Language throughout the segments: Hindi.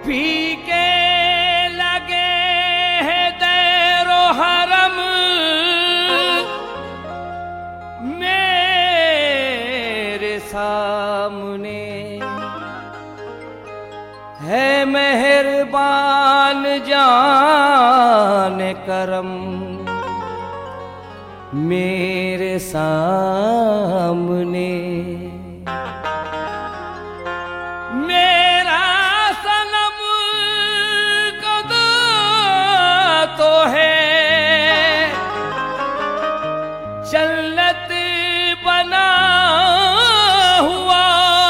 फीके लगे हैं दैरो हरम मेरे सामने, है मेहरबान जाने करम मेरे सामने। मेरा सनम खुदा तो है जन्नत बना हुआ,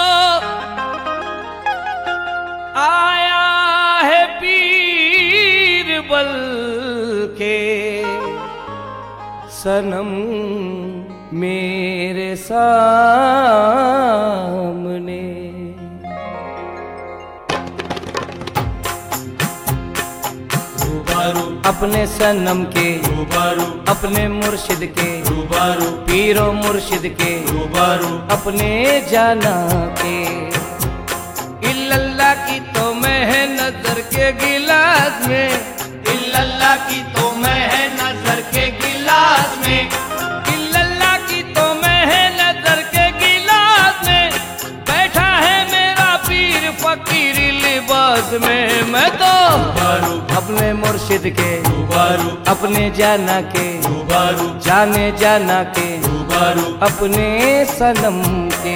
आया है पीर बल के सनम मेरे सामने। रूबरू अपने सनम के, रूबरू अपने मुर्शिद के, रूबरू पीरो मुर्शिद के, रूबरू अपने जाना के। इल्लल्लाह की तो मैं है नजर के गिलास में, इल्लल्लाह की तो मैं है नजर के गिलास में, इल्लल्लाह की तो मैं है नजर के गिलास में। बैठा है मेरा पीर फकीर लिबास में। मैं तो रूबरू अपने मुर्शिद के, रूबरू अपने जाना के, रूबरू जाने जाना के, रूबरू अपने सनम के।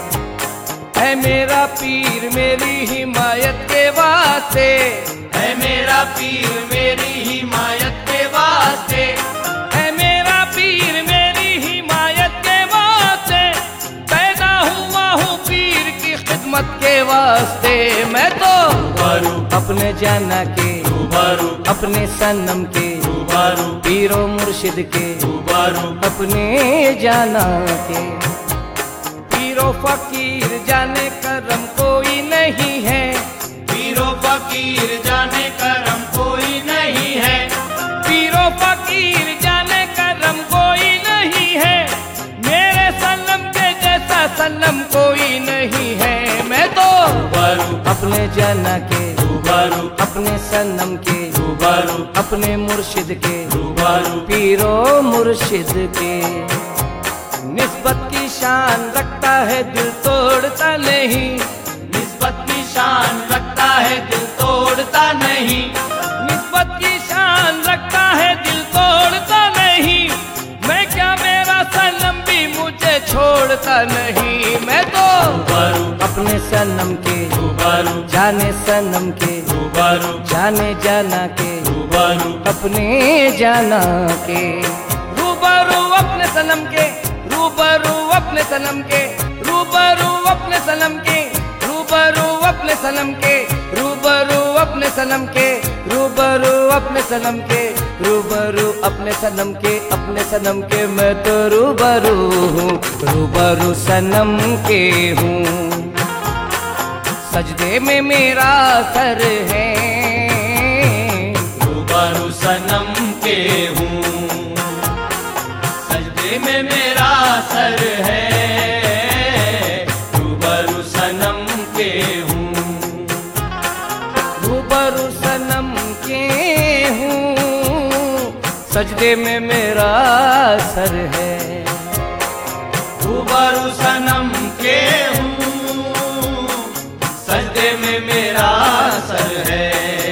है मेरा पीर मेरी हिमायत के वास्ते, है मेरा पीर मेरी हिमायत के वास्ते, है मेरा पीर मेरी हिमायत के वास्ते। पैदा हुआ हूँ पीर की खिदमत के वास्ते। मैं तो रूबरू अपने जाना के, रूबरू अपने सनम के, रूबरू पीरो मुर्शिद के, रूबरू अपने जाना के। पीरो फकीर जाने करम कोई नहीं है, पीरो फकीर जाने करम कोई नहीं है, पीरो फकीर जाने करम कोई नहीं है। मेरे सनम के जैसा सनम कोई नहीं है। मैं तो रूबरू अपने जाना के, रूबरू अपने सनम के, रूबरू अपने मुर्शिद के, रूबरू पीरो मुर्शिद के। निस्बत की शान रखता है दिल तोड़ता नहीं, निस्बत की शान रखता है दिल तोड़ता नहीं, निस्बत की शान रखता है दिल तोड़ता नहीं। मैं क्या मेरा सनम भी मुझे छोड़ता नहीं। मैं तो रूबरू अपने सनम के, रूबरू जाने सनम के, रूबरू जाने जाना के, रूबरू अपने जाना के। रूबरू अपने सनम के, रूबरू अपने सनम के, रूबरू अपने सनम के, रूबरू अपने सनम के, रूबरू अपने सनम के, रूबरू अपने सनम के, रूबरू अपने सनम के, अपने सनम के। मैं तो रूबरू हूँ, रूबरू सनम के हूँ। सजदे में मेरा सर है, रूबरू सनम के हूँ, सजदे में मेरा सर है, रूबरू सनम के हूँ, रूबरू सनम के हूँ। सजदे में मेरा सर है, रूबरू सनम के हूँ, सजदे में मेरा सर है,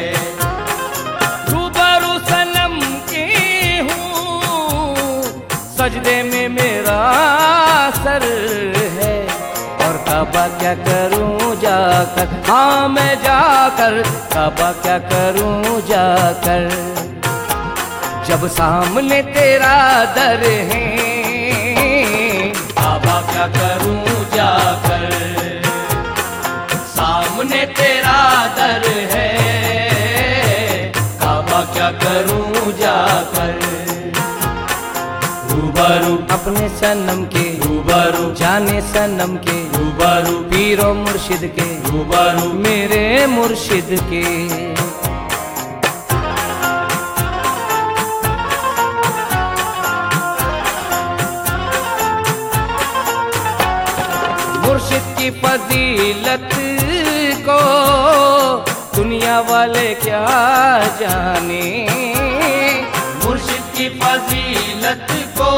रूबरू सनम के हूँ। सजदे में मेरा सर है। और काबा क्या करूं जाकर, हाँ मैं जाकर, काबा क्या करूं जाकर। जब सामने तेरा दर है, काबा क्या करूं जाकर, सामने तेरा दर है, काबा क्या करूं जाकर। रूबरू अपने सनम के, रूबरू जाने सनम के, रूबरू पीरो मुर्शिद के, रूबरू मेरे मुर्शिद के। मुर्शिद की फजीलत को दुनिया वाले क्या जाने मुर्शिद की फजीलत को,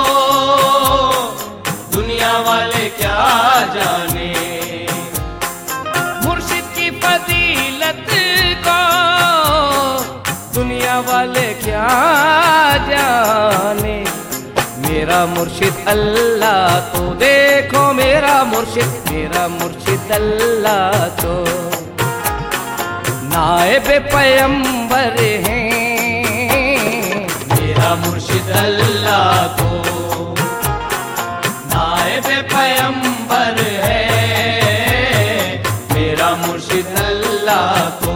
दुनिया वाले क्या जाने। मुर्शिद की फजीलत को दुनिया वाले क्या जाने। मेरा मुर्शिद अल्लाह तो देखो, मेरा मुर्शिद अल्लाह तो नाएब पैगंबर हैं। मेरा मुर्शिद अल्लाह तो नाएब पैगंबर है। मेरा मुर्शिद अल्लाह तो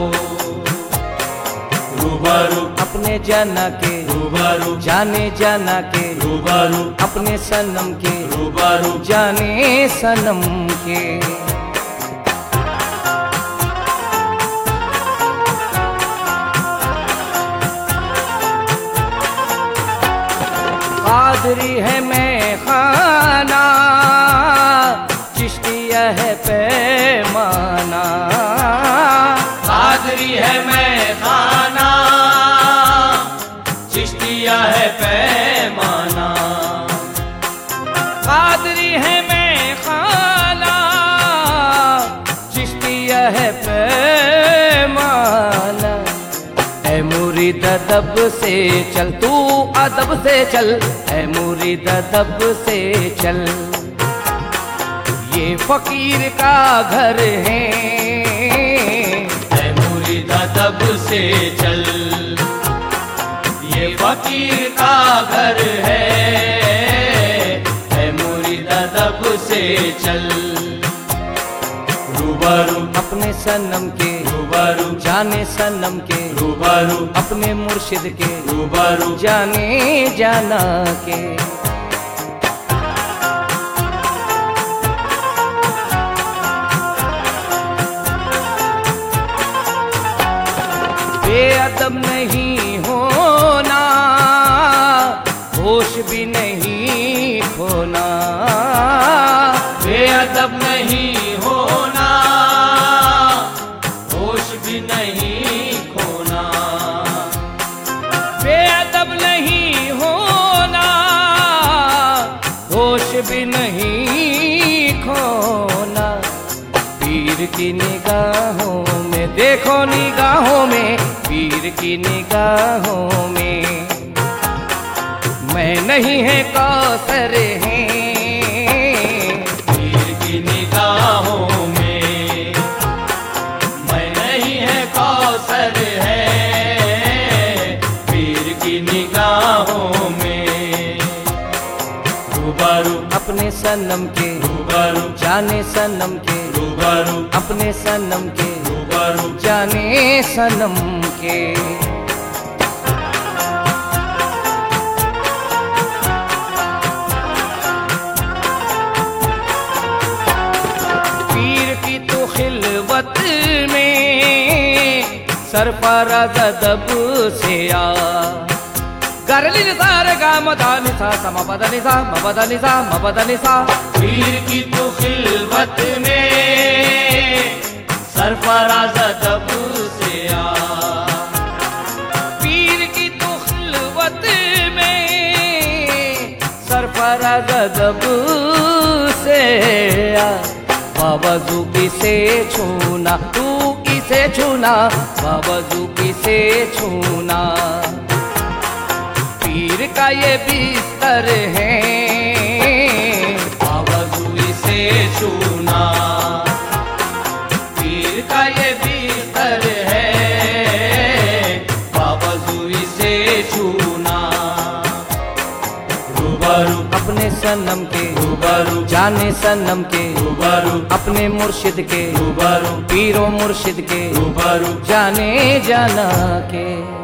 रूबरू अपने जाना के, रूबरू जाने जाना के, रूबरू अपने सनम के, रूबरू जाने सनम के। कादरी है मैं खाना, चिश्तिया है पैमाना। कादरी है मैं खाना, चिश्तिया है पैमाना। कादरी है मैं खाना, चिश्तिया है पैमाना। ऐ मुरीद अदब से चल, तू अदब से चल, ऐ मुरीद अदब से चल। ये फकीर का घर है, ऐ मुरीद अदब से चल। ये फकीर का घर है, ऐ मुरीद अदब से चल। रूबरू अपने सनम के, रूबरू जाने सनम के, रूबरू अपने मुर्शिद के, रूबरू जाने जाना के। बेअदब नहीं होना, होश भी नहीं खोना। बेअदब नहीं होना, होश भी नहीं खोना। बेअदब नहीं होना, होश भी नहीं खोना। पीर की निगाहों में देखो, निगाहों में, पीर की निगाहों में मैं नहीं है कौसर है। पीर की निगाहों में मैं नहीं है कौसर है। पीर की निगाहों में रूबरू अपने सनम के, रूबरू जाने सनम के, रूबरू अपने सनम के, रूबरू जाने सनम के। पीर की तो खिलवत में सरफराज अदब से आ। गरली निसा रे गा मदा निसा सम पद निसा म पद निसा म पद निसा। पीर की तो खिलवत में सरफराज अदब से आ। पीर की तो खिलवत में सरफराज अदब से आ। बावजू इसे छूना, तू इसे छूना, बावजू इसे छूना। पीर का ये बिस्तर है, बावजू इसे छूना। पीर का ये बिस्तर है, बावजू इसे छूना। रूबरू अपने सनम के, रूबरू जाने सनम के, रूबरू अपने मुर्शिद के, रूबरू पीरो मुर्शिद के, रूबरू जाने जाना के।